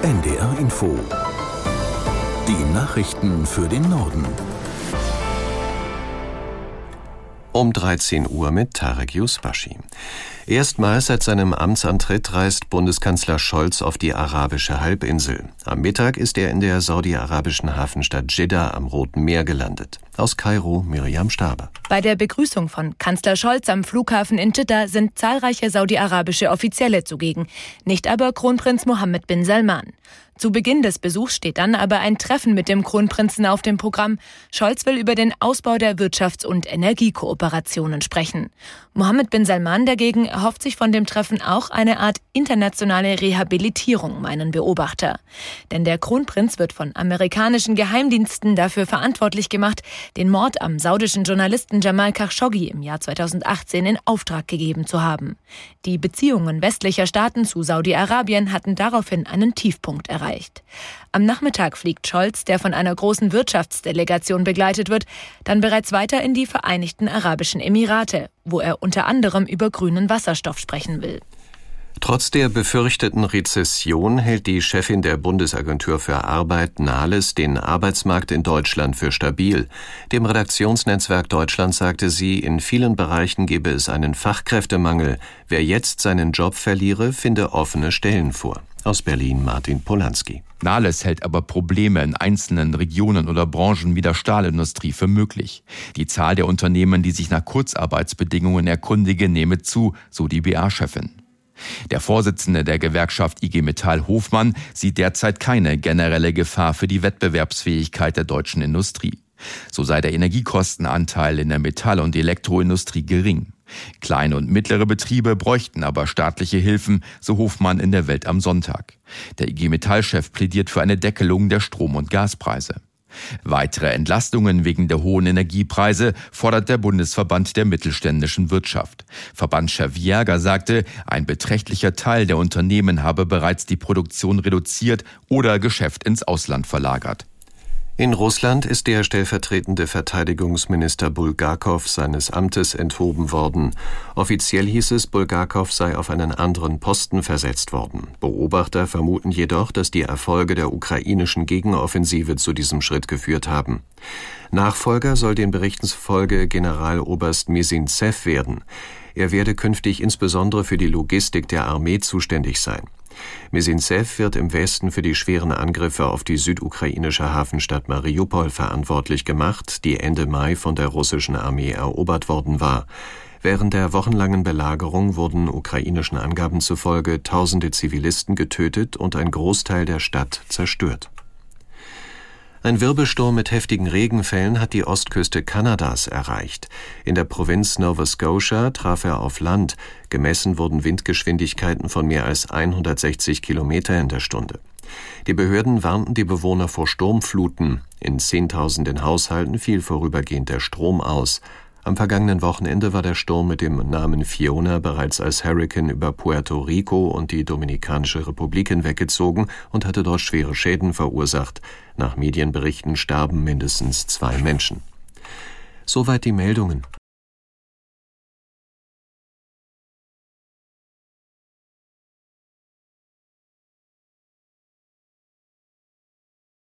NDR Info. Die Nachrichten für den Norden. Um 13 Uhr mit Tarek Yusbashi. Erstmals seit seinem Amtsantritt reist Bundeskanzler Scholz auf die arabische Halbinsel. Am Mittag ist er in der saudi-arabischen Hafenstadt Dschidda am Roten Meer gelandet. Aus Kairo Miriam Staber. Bei der Begrüßung von Kanzler Scholz am Flughafen in Dschidda sind zahlreiche saudi-arabische Offizielle zugegen, nicht aber Kronprinz Mohammed bin Salman. Zu Beginn des Besuchs steht dann aber ein Treffen mit dem Kronprinzen auf dem Programm. Scholz will über den Ausbau der Wirtschafts- und Energiekooperationen sprechen. Mohammed bin Salman dagegen erhofft sich von dem Treffen auch eine Art internationale Rehabilitierung, meinen Beobachter. Denn der Kronprinz wird von amerikanischen Geheimdiensten dafür verantwortlich gemacht, den Mord am saudischen Journalisten Jamal Khashoggi im Jahr 2018 in Auftrag gegeben zu haben. Die Beziehungen westlicher Staaten zu Saudi-Arabien hatten daraufhin einen Tiefpunkt erreicht. Am Nachmittag fliegt Scholz, der von einer großen Wirtschaftsdelegation begleitet wird, dann bereits weiter in die Vereinigten Arabischen Emirate, wo er unter anderem über grünen Wasserstoff sprechen will. Trotz der befürchteten Rezession hält die Chefin der Bundesagentur für Arbeit, Nahles, den Arbeitsmarkt in Deutschland für stabil. Dem Redaktionsnetzwerk Deutschland sagte sie, in vielen Bereichen gebe es einen Fachkräftemangel. Wer jetzt seinen Job verliere, finde offene Stellen vor. Aus Berlin Martin Polanski. Nahles hält aber Probleme in einzelnen Regionen oder Branchen wie der Stahlindustrie für möglich. Die Zahl der Unternehmen, die sich nach Kurzarbeitsbedingungen erkundigen, nehme zu, so die BA-Chefin. Der Vorsitzende der Gewerkschaft IG Metall Hofmann sieht derzeit keine generelle Gefahr für die Wettbewerbsfähigkeit der deutschen Industrie. So sei der Energiekostenanteil in der Metall- und Elektroindustrie gering. Kleine und mittlere Betriebe bräuchten aber staatliche Hilfen, so Hofmann in der Welt am Sonntag. Der IG Metall-Chef plädiert für eine Deckelung der Strom- und Gaspreise. Weitere Entlastungen wegen der hohen Energiepreise fordert der Bundesverband der mittelständischen Wirtschaft. Verbandschef Jäger sagte, ein beträchtlicher Teil der Unternehmen habe bereits die Produktion reduziert oder Geschäft ins Ausland verlagert. In Russland ist der stellvertretende Verteidigungsminister Bulgakow seines Amtes enthoben worden. Offiziell hieß es, Bulgakow sei auf einen anderen Posten versetzt worden. Beobachter vermuten jedoch, dass die Erfolge der ukrainischen Gegenoffensive zu diesem Schritt geführt haben. Nachfolger soll den Berichten zufolge Generaloberst Mesintsev werden. Er werde künftig insbesondere für die Logistik der Armee zuständig sein. Mesintsev wird im Westen für die schweren Angriffe auf die südukrainische Hafenstadt Mariupol verantwortlich gemacht, die Ende Mai von der russischen Armee erobert worden war. Während der wochenlangen Belagerung wurden ukrainischen Angaben zufolge Tausende Zivilisten getötet und ein Großteil der Stadt zerstört. Ein Wirbelsturm mit heftigen Regenfällen hat die Ostküste Kanadas erreicht. In der Provinz Nova Scotia traf er auf Land. Gemessen wurden Windgeschwindigkeiten von mehr als 160 Kilometer in der Stunde. Die Behörden warnten die Bewohner vor Sturmfluten. In Zehntausenden Haushalten fiel vorübergehend der Strom aus. Am vergangenen Wochenende war der Sturm mit dem Namen Fiona bereits als Hurrikan über Puerto Rico und die Dominikanische Republik hinweggezogen und hatte dort schwere Schäden verursacht. Nach Medienberichten starben mindestens 2 Menschen. Soweit die Meldungen.